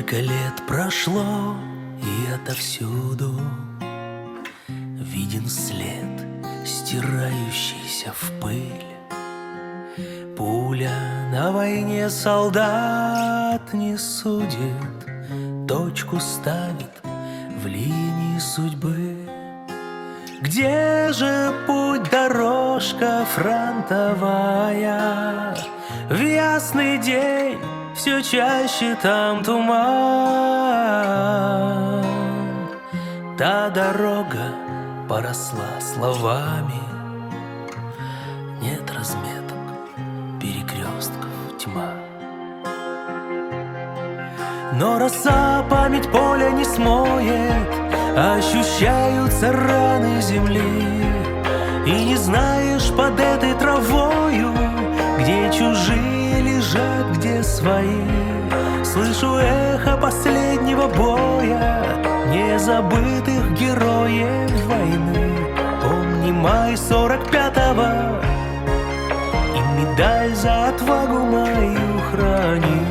Сколько лет прошло, и отовсюду виден след, стирающийся в пыль. Пуля на войне солдат не судит, точку ставит в линии судьбы. Где же путь, дорожка фронтовая? В ясный день все чаще там туман. Та дорога поросла словами, нет разметок, перекрестков, тьма. Но роса память поля не смоет, ощущаются раны земли. И не знаешь под этой травою, где чужие лежат, где свои. Слышу эхо последнего боя незабытых героев войны. Помни май 45-го и медаль за отвагу мою храни.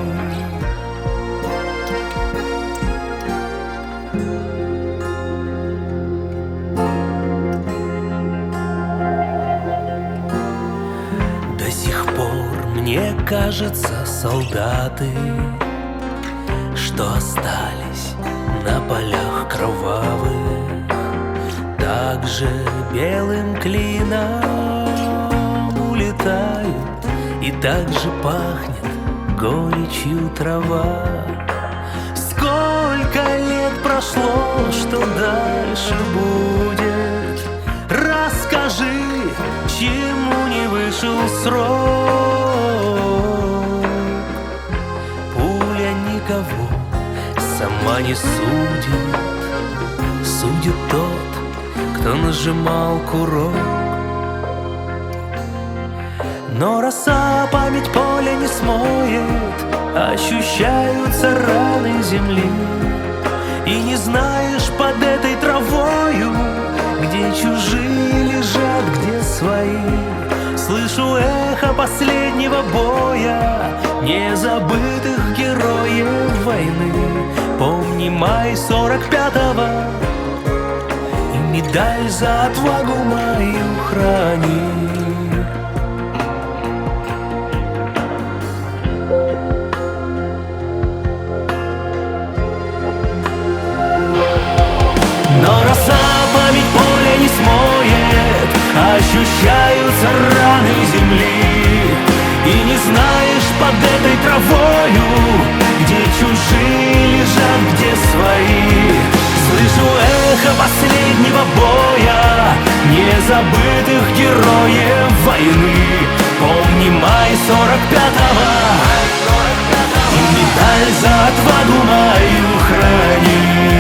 До сих пор мне кажется, солдаты, что остались на полях кровавых, также белым клином улетают, и также пахнет горечью трава. Сколько лет прошло, что дальше будет? Расскажи, чему не вышел срок. Пуля никого сама не судит, судит тот, кто нажимал курок. Но роса память поля не смоет, ощущаются раны земли. И не знаешь под этой травою, где чужие лежат, где свои. Слышу эхо последнего боя незабытых героев войны. Помни май 45-го и медаль за отвагу мою храни. Но роса память поля не смоет, ощущаются раны земли. И не знаешь под этой травою, где чужие лежат, где свои. Слышу эхо последнего боя незабытых героев войны. Помни май 45-го и медаль за отвагу мою храни.